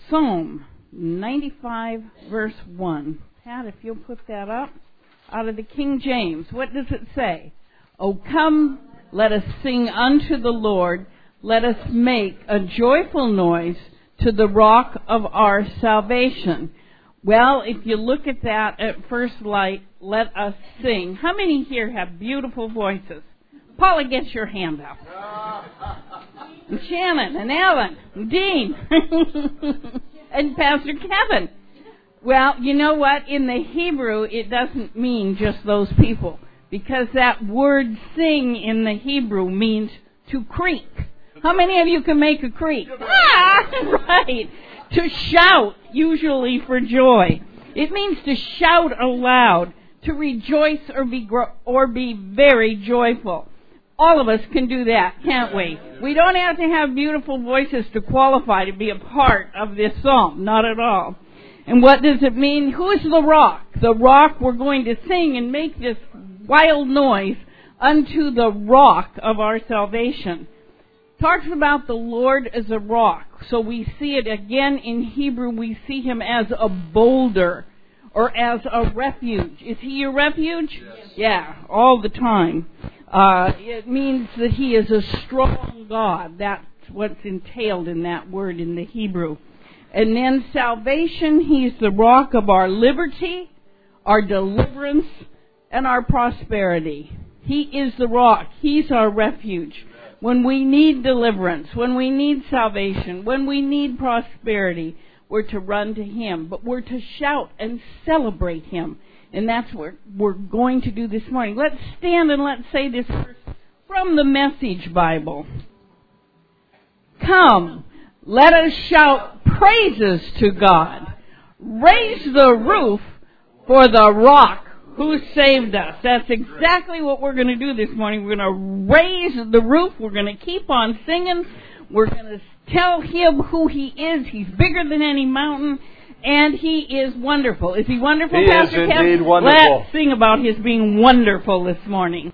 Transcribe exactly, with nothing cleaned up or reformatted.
Psalm ninety-five, verse one. Pat, if you'll put that up. Out of the King James. What does it say? "O come, let us sing unto the Lord. Let us make a joyful noise to the rock of our salvation." Well, if you look at that at first light, let us sing. How many here have beautiful voices? Paula, get your hand up. And Shannon, and Ellen, and Dean, and Pastor Kevin. Well, you know what? In the Hebrew, it doesn't mean just those people. Because that word sing in the Hebrew means to creak. How many of you can make a creak? Ah, right. To shout, usually for joy. It means to shout aloud, to rejoice or be gro- or be very joyful. All of us can do that, can't we? We don't have to have beautiful voices to qualify to be a part of this psalm. Not at all. And what does it mean? Who is the rock? The rock, we're going to sing and make this wild noise unto the rock of our salvation. Talks about the Lord as a rock. So we see it again in Hebrew. We see him as a boulder or as a refuge. Is he your refuge? Yes. Yeah, all the time. Uh, it means that he is a strong God. That's what's entailed in that word in the Hebrew. And then salvation, he's the rock of our liberty, our deliverance, and our prosperity. He is the rock. He's our refuge. When we need deliverance, when we need salvation, when we need prosperity, we're to run to him. But we're to shout and celebrate him. And that's what we're going to do this morning. Let's stand and let's say this verse from the Message Bible. Come, let us shout praises to God. Raise the roof for the rock who saved us. That's exactly what we're going to do this morning. We're going to raise the roof. We're going to keep on singing. We're going to tell him who he is. He's bigger than any mountain. And he is wonderful. Is he wonderful, he Pastor is Kevin? indeed wonderful. Let's sing about his being wonderful this morning.